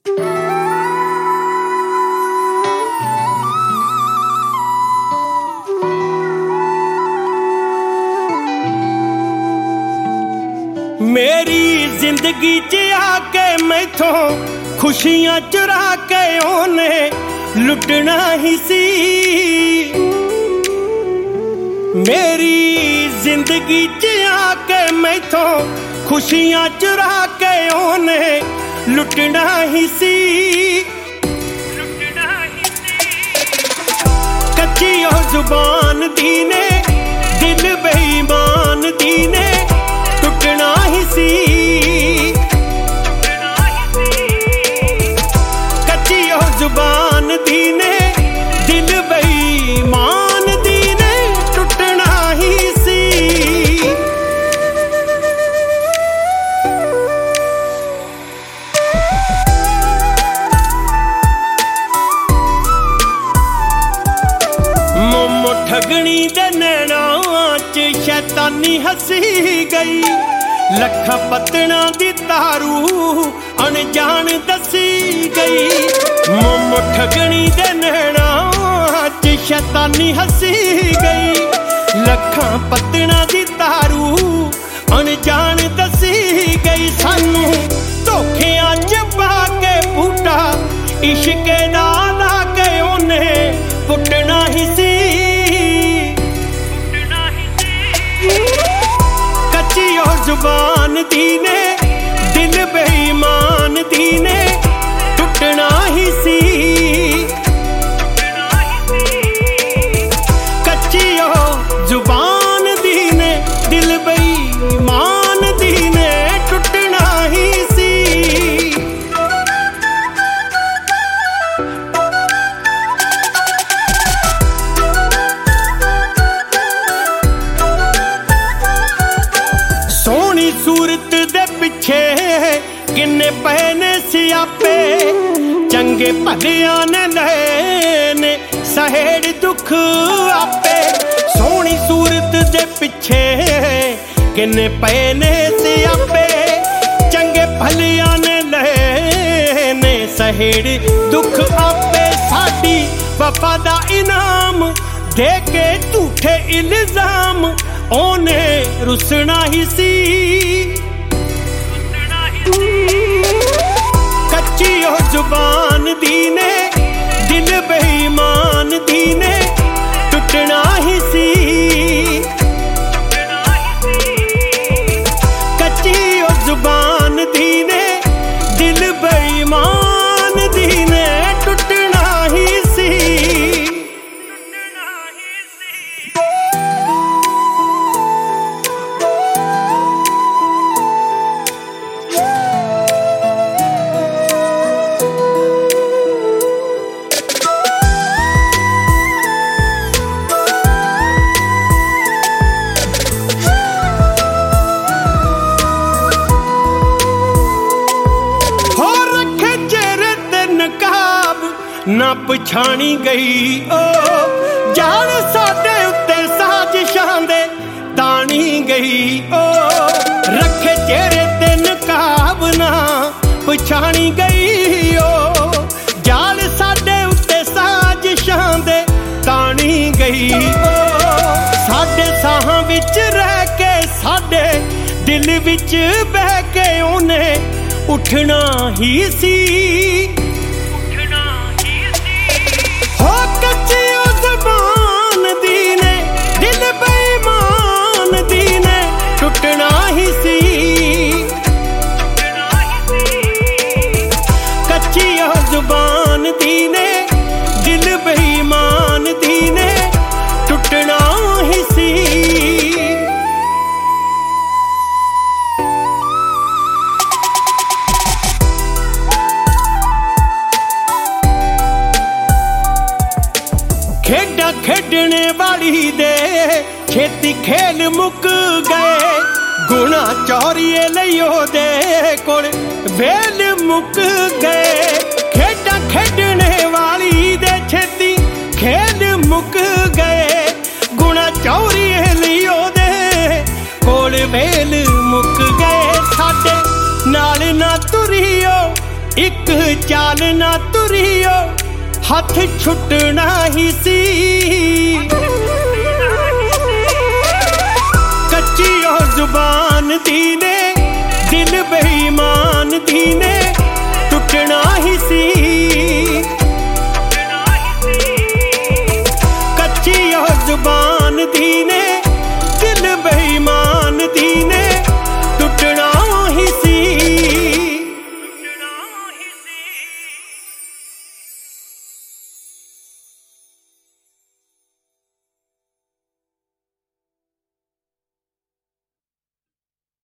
मेरी जिंदगी च आके मैथों खुशियां चुरा के ओने लुटना ही सी। मेरी जिंदगी च आके मैथों खुशियां चुरा के ओने लुटना ही सी। कच्ची ओ जुबान दी ने दिल बेईमान दी ने टुटना ही सी। कच्ची ओ जुबान दी ने दिल बेईमान दी ने टुटना ही सी। मोमो ठगनी दे नैना च शैतानी हसी गई। लखा पत्तना दी तारू अनजान दसी गई। मोमो ठगनी दे नैना च शैतानी हसी गई। लखा पत्तना दी तारू अनजान दसी गई। सानू धोखियां च पा के बूटा इश्क दा ला के ओने पुटना ही सी। कच्ची ओ जुबान दी ने दिल बेईमान दी ने टुटना ही सी। कच्ची ओ जुबान दी ने दिल बेईमान दी ने टुटना ही सी। सोहनी सूरत दे पिछे किन्ने पए ने सियापे। चंगे भलियां ने लए ने सहेड़ दुख आपे। सोहनी सूरत दे पिछे किन्ने पए ने सियापे। चंगे भलियां ने लए ने सहेड़ दुख आपे। साडी वफा दा इनाम दे के झूठे इल्जाम ओने रुसना ही सी। कच्ची ओ जुबान दी ने दिल बेईमान दी ने टुटना ही सी। कच्ची ओ जुबान दी ने दिल बेईमान दी ने टुटना ही सी। ना पछाणी गई ओ जान साडे उत्ते साजिशां दे ताणी गई ओ। रखे चेहरे ते नकाब ना पछाणी गई ओ जान साडे उत्ते साजिशां दे ताणी गई ओ। साडे साहां विच रह के साडे दिल विच बह के ओने उठना ही सी। कच्ची ओ जुबान दी ने दिल बेईमान दी ने टुटना ही सी। कच्ची ओ जुबान दी ने दिल बेईमान दी ने टुटना ही सी। खेडा खेडने वाली दे छेती खेल मुक गए। गुणा चौरिए लियो दे कोल वेल मुक गए। खेडा खेडने वाली दे छेती खेल मुक गए। गुणा चौरिए लियो दे कोल वेल मुक गए। साडे नाल ना तुरियो एक चाल ना तुरियो हथ छुटना ही सी। कच्ची ओ जुबान दी ने दिल बेईमान दी ने